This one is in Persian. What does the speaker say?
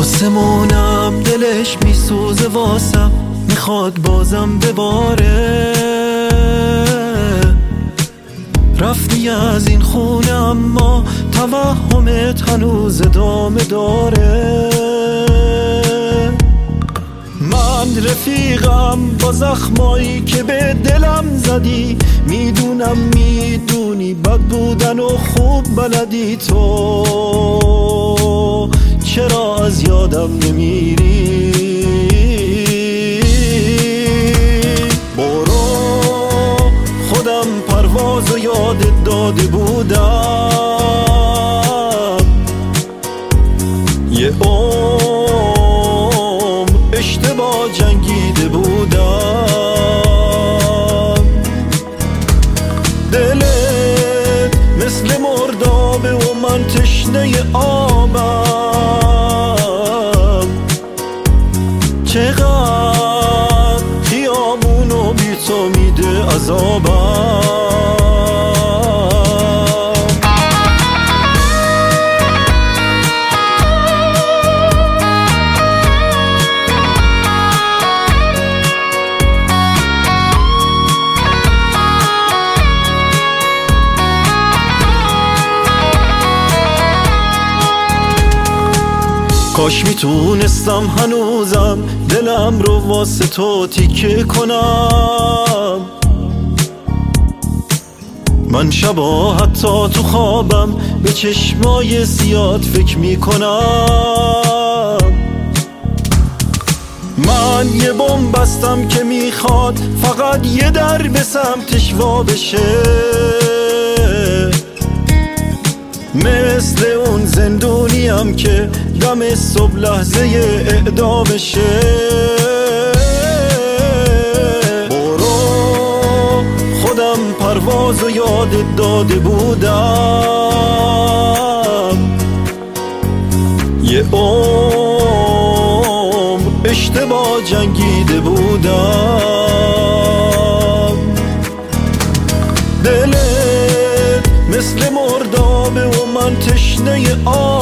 آسمونم دلش میسوزه واسم، میخواد بازم بباره. رفتی از این خونه اما توهمت هنوز ادامه داره. من رفیقم با زخمایی که به دلم زدی، میدونم میدونی بد بودن و خوب بلدی. تو چرا از یادم نمیری؟ برو، خودم پروازو یادت داده بودم. یه عمر اشتباه جنگیده بودم. دلت مثل مردابه و من تشنه آبم. چقدر خیابونو بی تو میده عذابم. کاش میتونستم هنوزم دلم رو واسه تو تیکه کنم. من شبا حتی تو خوابم به چشمای زیاد فکر میکنم. من یه بمب بستم که میخواد فقط یه در به سمتش وا بشه، مثل اون زندونیم که دم صبح لحظه اعدامشه. برو، خودم پروازو یادت داده بودم. یه عمر اشتباه جنگیده بودم. دلت مثل مردابه و من تشنه